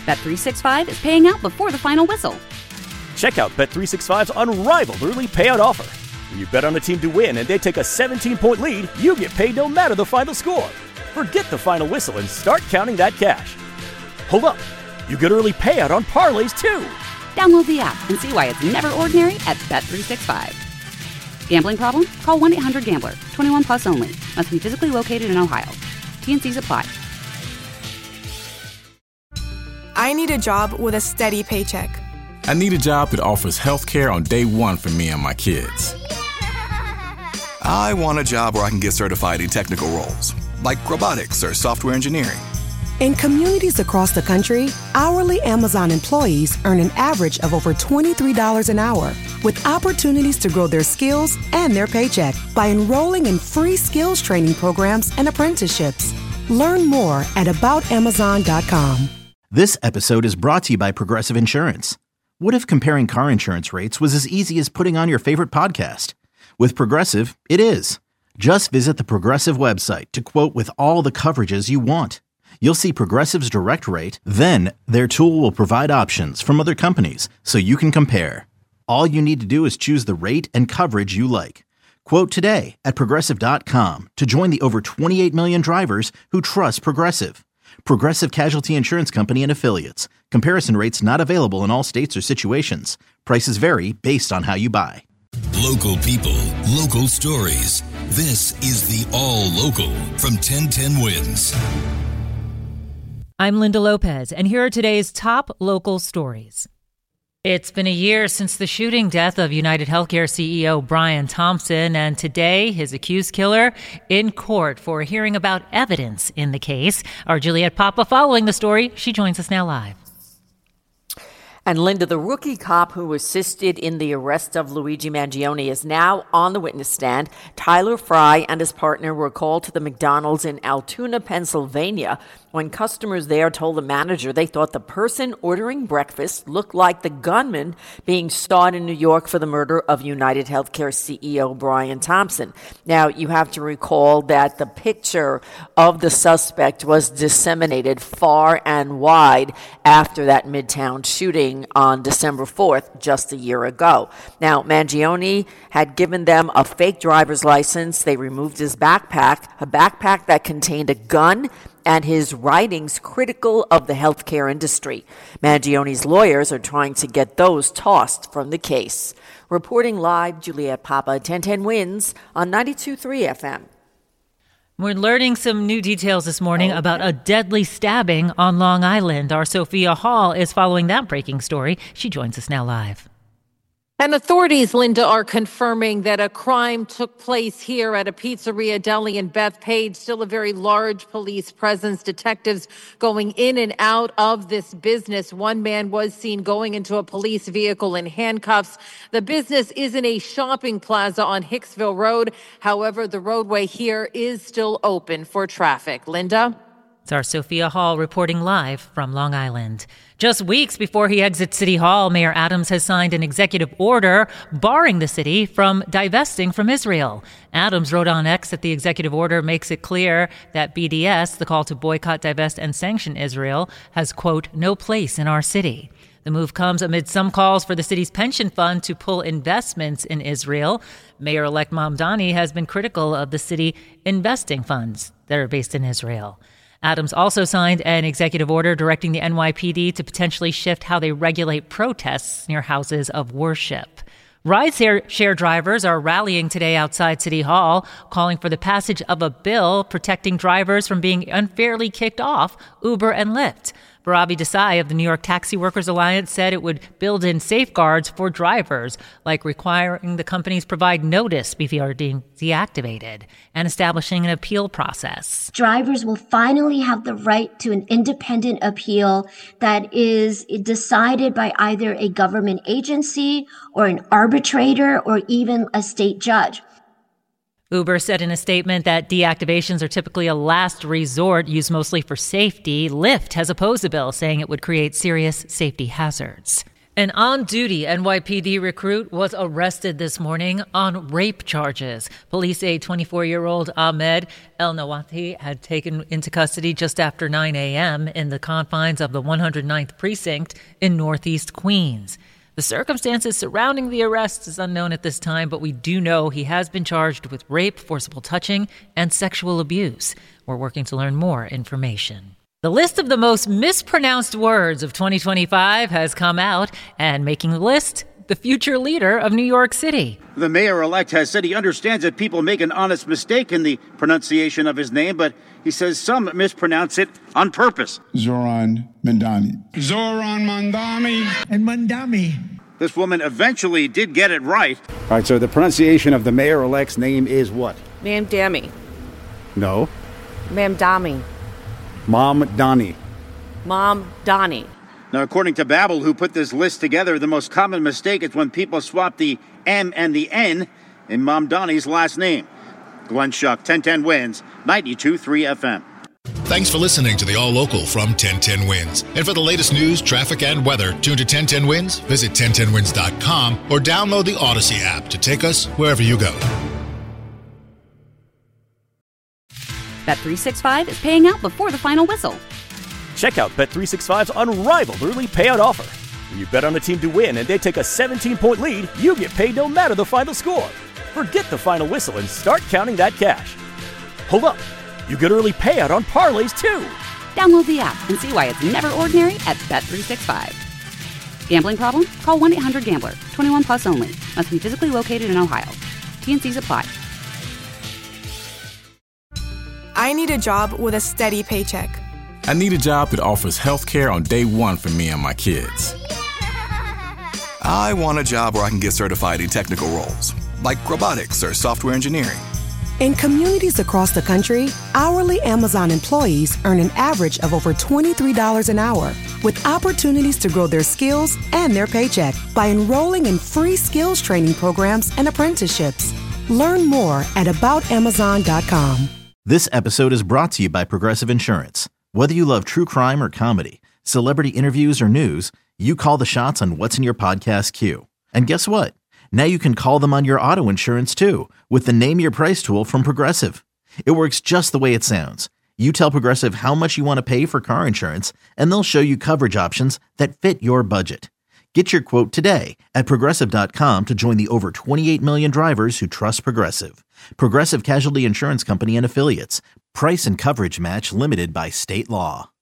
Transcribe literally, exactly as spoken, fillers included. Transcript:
Bet three sixty-five is paying out before the final whistle. Check out Bet three sixty-five's unrivaled early payout offer. When you bet on a team to win and they take a seventeen-point lead, you get paid no matter the final score. Forget the final whistle and start counting that cash. Hold up. You get early payout on parlays, too. Download the app and see why it's never ordinary at Bet three sixty-five. Gambling problem? Call one eight hundred gambler. twenty-one plus only. Must be physically located in Ohio. T N Cs apply. I need a job with a steady paycheck. I need a job that offers health care on day one for me and my kids. I want a job where I can get certified in technical roles, like robotics or software engineering. In communities across the country, hourly Amazon employees earn an average of over twenty-three dollars an hour, with opportunities to grow their skills and their paycheck by enrolling in free skills training programs and apprenticeships. Learn more at about amazon dot com. This episode is brought to you by Progressive Insurance. What if comparing car insurance rates was as easy as putting on your favorite podcast? With Progressive, it is. Just visit the Progressive website to quote with all the coverages you want. You'll see Progressive's direct rate, then their tool will provide options from other companies so you can compare. All you need to do is choose the rate and coverage you like. Quote today at progressive dot com to join the over twenty-eight million drivers who trust Progressive. Progressive Casualty Insurance Company and Affiliates. Comparison rates not available in all states or situations. Prices vary based on how you buy. Local people, local stories. This is the All Local from ten ten Wins. I'm Linda Lopez, and here are today's top local stories. It's been a year since the shooting death of United Healthcare C E O Brian Thompson, and today his accused killer in court for hearing about evidence in the case. Our Juliette Papa following the story. She joins us now live. And Linda, the rookie cop who assisted in the arrest of Luigi Mangione is now on the witness stand. Tyler Fry and his partner were called to the McDonald's in Altoona, Pennsylvania, when customers there told the manager they thought the person ordering breakfast looked like the gunman being sought in New York for the murder of United Healthcare C E O Brian Thompson. Now, you have to recall that the picture of the suspect was disseminated far and wide after that Midtown shooting on December fourth, just a year ago. Now, Mangione had given them a fake driver's license. They removed his backpack, a backpack that contained a gun and his writings critical of the healthcare industry. Mangione's lawyers are trying to get those tossed from the case. Reporting live, Juliette Papa, ten ten Wins on ninety-two point three F M. We're learning some new details this morning okay. about a deadly stabbing on Long Island. Our Sophia Hall is following that breaking story. She joins us now live. And authorities, Linda, are confirming that a crime took place here at a pizzeria deli in Bethpage. Still a very large police presence. Detectives going in and out of this business. One man was seen going into a police vehicle in handcuffs. The business is in a shopping plaza on Hicksville Road. However, the roadway here is still open for traffic. Linda? It's our Sophia Hall reporting live from Long Island. Just weeks before he exits City Hall, Mayor Adams has signed an executive order barring the city from divesting from Israel. Adams wrote on X that the executive order makes it clear that B D S, the call to boycott, divest, and sanction Israel, has, quote, no place in our city. The move comes amid some calls for the city's pension fund to pull investments in Israel. Mayor-elect Mamdani has been critical of the city investing funds that are based in Israel. Adams also signed an executive order directing the N Y P D to potentially shift how they regulate protests near houses of worship. Rideshare share drivers are rallying today outside City Hall, calling for the passage of a bill protecting drivers from being unfairly kicked off Uber and Lyft. Barabi Desai of the New York Taxi Workers Alliance said it would build in safeguards for drivers, like requiring the companies provide notice before being deactivated and establishing an appeal process. Drivers will finally have the right to an independent appeal that is decided by either a government agency or an arbitrator or even a state judge. Uber said in a statement that deactivations are typically a last resort used mostly for safety. Lyft has opposed the bill, saying it would create serious safety hazards. An on-duty N Y P D recruit was arrested this morning on rape charges. Police say twenty-four-year-old Ahmed El Nawati had taken into custody just after nine a.m. in the confines of the one hundred ninth Precinct in Northeast Queens. The circumstances surrounding the arrest is unknown at this time, but we do know he has been charged with rape, forcible touching, and sexual abuse. We're working to learn more information. The list of the most mispronounced words of twenty twenty-five has come out, and making the list, the future leader of New York City. The mayor-elect has said he understands that people make an honest mistake in the pronunciation of his name, but he says some mispronounce it on purpose. Zohran Mamdani. Zohran Mamdani. And Mamdani. This woman eventually did get it right. All right, so the pronunciation of the mayor-elect's name is what? Mamdani. No. Mamdani. Mamdani. Mom Donnie. Now, according to Babbel, who put this list together, the most common mistake is when people swap the M and the N in Mamdani's last name. Glenn Schuck, ten ten Wins, ninety-two point three F M. Thanks for listening to the All Local from ten ten Wins. And for the latest news, traffic, and weather, tune to ten ten Wins, visit ten ten wins dot com, or download the Odyssey app to take us wherever you go. Bet three sixty-five is paying out before the final whistle. Check out Bet three sixty-five's unrivaled early payout offer. When you bet on a team to win and they take a seventeen-point lead, you get paid no matter the final score. Forget the final whistle and start counting that cash. Hold up. You get early payout on parlays, too. Download the app and see why it's never ordinary at Bet three sixty-five. Gambling problem? Call one eight hundred gambler. twenty-one plus only. Must be physically located in Ohio. T N Cs apply. I need a job with a steady paycheck. I need a job that offers health care on day one for me and my kids. I want a job where I can get certified in technical roles, like robotics or software engineering. In communities across the country, hourly Amazon employees earn an average of over twenty-three dollars an hour, with opportunities to grow their skills and their paycheck by enrolling in free skills training programs and apprenticeships. Learn more at about amazon dot com. This episode is brought to you by Progressive Insurance. Whether you love true crime or comedy, celebrity interviews or news, you call the shots on what's in your podcast queue. And guess what? Now you can call them on your auto insurance too with the Name Your Price tool from Progressive. It works just the way it sounds. You tell Progressive how much you want to pay for car insurance, and they'll show you coverage options that fit your budget. Get your quote today at progressive dot com to join the over twenty-eight million drivers who trust Progressive. Progressive Casualty Insurance Company and Affiliates. Price and coverage match limited by state law.